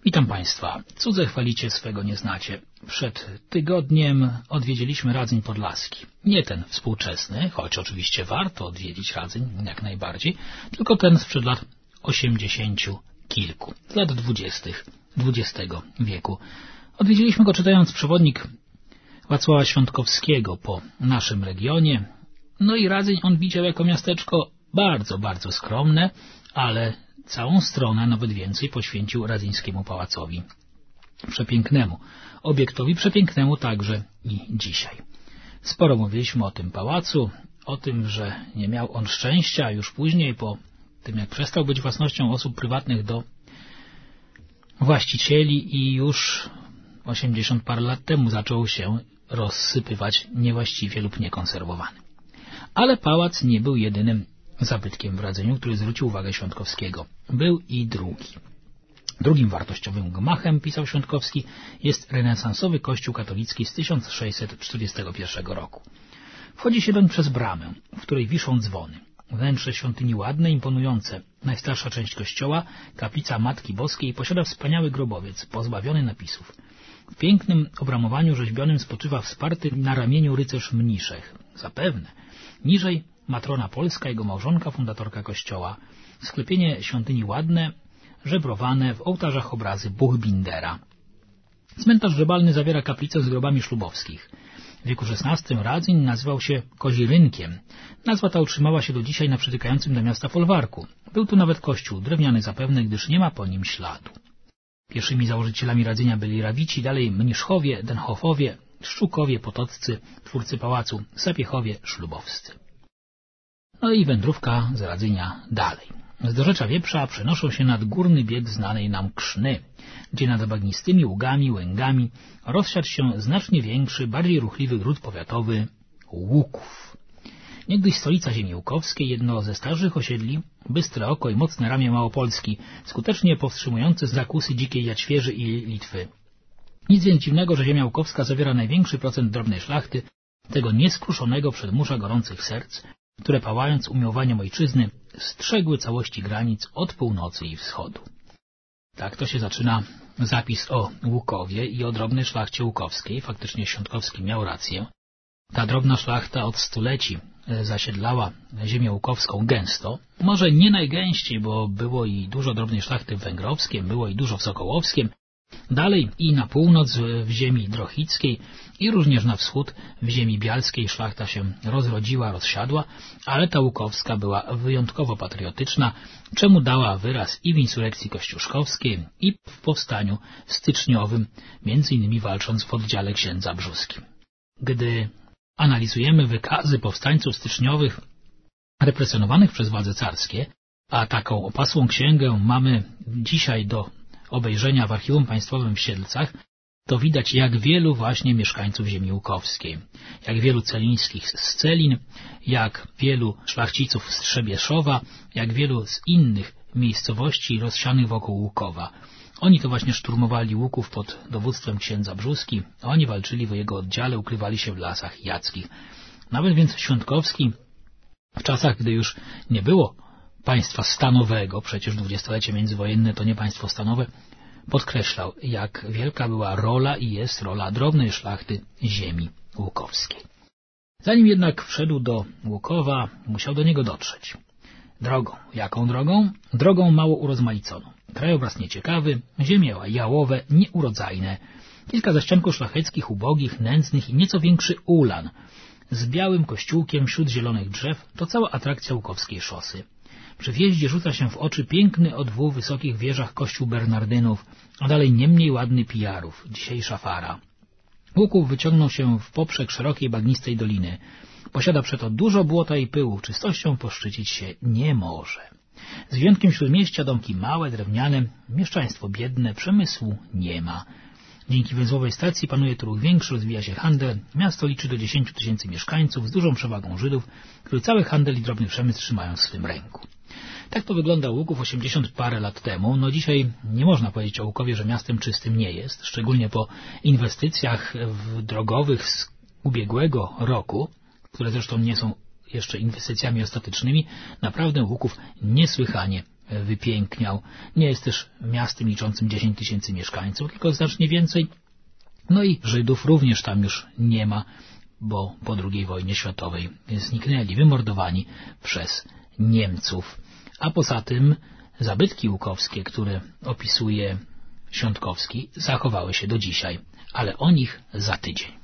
Witam Państwa. Cudze chwalicie, swego nie znacie. Przed tygodniem odwiedziliśmy Radzyń Podlaski. Nie ten współczesny, choć oczywiście warto odwiedzić Radzyń, jak najbardziej, tylko ten sprzed lat 80 kilku, z lat 20. XX wieku. Odwiedziliśmy go czytając przewodnik Wacława Świątkowskiego po naszym regionie. No i Radzyń on widział jako miasteczko bardzo, bardzo skromne, ale całą stronę, nawet więcej, poświęcił radzyńskiemu pałacowi przepięknemu. Obiektowi przepięknemu także i dzisiaj. Sporo mówiliśmy o tym pałacu, o tym, że nie miał on szczęścia już później, po tym jak przestał być własnością osób prywatnych do właścicieli i już 80 parę lat temu zaczął się rozsypywać niewłaściwie lub niekonserwowany. Ale pałac nie był jedynym zabytkiem w Radzyniu, który zwrócił uwagę Świątkowskiego. Był i drugi. Drugim wartościowym gmachem, pisał Świątkowski, jest renesansowy kościół katolicki z 1641 roku. Wchodzi się doń przez bramę, w której wiszą dzwony. Wnętrze świątyni ładne, imponujące. Najstarsza część kościoła, kaplica Matki Boskiej, posiada wspaniały grobowiec, pozbawiony napisów. W pięknym obramowaniu rzeźbionym spoczywa wsparty na ramieniu rycerz mniszek. Zapewne. Niżej matrona polska, jego małżonka, fundatorka kościoła. Sklepienie świątyni ładne, żebrowane, w ołtarzach obrazy Buchbindera. Cmentarz żebalny zawiera kaplicę z grobami szlubowskich. W wieku XVI Radzyń nazywał się Kozirynkiem. Nazwa ta utrzymała się do dzisiaj na przytykającym do miasta folwarku. Był tu nawet kościół, drewniany zapewne, gdyż nie ma po nim śladu. Pierwszymi założycielami Radzynia byli Rawici, dalej Mniszchowie, Denhofowie, Szczukowie, Potoccy, twórcy pałacu, Sapiechowie, Szlubowscy. No i wędrówka z Radzynia dalej. Z dorzecza Wieprza przenoszą się nad górny bieg znanej nam Krzny, gdzie nad bagnistymi ługami, łęgami rozsiadł się znacznie większy, bardziej ruchliwy gród powiatowy Łuków. Niegdyś stolica ziemi łukowskiej, jedno ze starszych osiedli, bystre oko i mocne ramię Małopolski, skutecznie powstrzymujące zakusy dzikiej Jaćwierzy i Litwy. Nic więc dziwnego, że ziemia łukowska zawiera największy procent drobnej szlachty, tego nieskruszonego przedmurza gorących serc, które pałając umiłowaniem ojczyzny strzegły całości granic od północy i wschodu. Tak to się zaczyna zapis o Łukowie i o drobnej szlachcie łukowskiej. Faktycznie Świątkowski miał rację. Ta drobna szlachta od stuleci zasiedlała ziemię łukowską gęsto. Może nie najgęściej, bo było i dużo drobnej szlachty w Węgrowskiem, było i dużo w Sokołowskiem. Dalej i na północ w ziemi drochickiej i również na wschód w ziemi bialskiej szlachta się rozrodziła, rozsiadła, ale ta łukowska była wyjątkowo patriotyczna, czemu dała wyraz i w insurekcji kościuszkowskiej, i w powstaniu styczniowym, między innymi walcząc w oddziale księdza Brzuskim. Gdy analizujemy wykazy powstańców styczniowych represjonowanych przez władze carskie, a taką opasłą księgę mamy dzisiaj do obejrzenia w Archiwum Państwowym w Siedlcach, to widać, jak wielu właśnie mieszkańców ziemi łukowskiej, jak wielu celińskich z Celin, jak wielu szlachciców z Trzebieszowa, jak wielu z innych miejscowości rozsianych wokół Łukowa. Oni to właśnie szturmowali Łuków pod dowództwem księdza Brzóski, oni walczyli w jego oddziale, ukrywali się w lasach jackich. Nawet więc Świątkowski w czasach, gdy już nie było państwa stanowego, przecież dwudziestolecie międzywojenne to nie państwo stanowe, podkreślał, jak wielka była rola i jest rola drobnej szlachty ziemi łukowskiej. Zanim jednak wszedł do Łukowa, musiał do niego dotrzeć. Drogą. Jaką drogą? Drogą mało urozmaiconą. Krajobraz nieciekawy, ziemie jałowe, nieurodzajne, kilka zaścianków szlacheckich, ubogich, nędznych i nieco większy ulan z białym kościółkiem wśród zielonych drzew to cała atrakcja łukowskiej szosy. Przy wjeździe rzuca się w oczy piękny o dwóch wysokich wieżach kościół Bernardynów, a dalej nie mniej ładny Pijarów, dzisiejsza Fara. Łuków wyciągnął się w poprzek szerokiej bagnistej doliny. Posiada przeto dużo błota i pyłu, czystością poszczycić się nie może. Z wyjątkiem śródmieścia domki małe, drewniane, mieszczaństwo biedne, przemysłu nie ma. Dzięki węzłowej stacji panuje tu ruch większy, rozwija się handel. Miasto liczy do 10 000 mieszkańców z dużą przewagą Żydów, którzy cały handel i drobny przemysł trzymają w swym ręku. Tak to wygląda Łuków 80 parę lat temu. No dzisiaj nie można powiedzieć o Łukowie, że miastem czystym nie jest, szczególnie po inwestycjach drogowych z ubiegłego roku, które zresztą nie są jeszcze inwestycjami ostatecznymi. Naprawdę Łuków niesłychanie wypiękniał. Nie jest też miastem liczącym 10 tysięcy mieszkańców, tylko znacznie więcej. No i Żydów również tam już nie ma, bo po II wojnie światowej zniknęli, wymordowani przez Niemców. A poza tym zabytki łukowskie, które opisuje Świątkowski, zachowały się do dzisiaj, ale o nich za tydzień.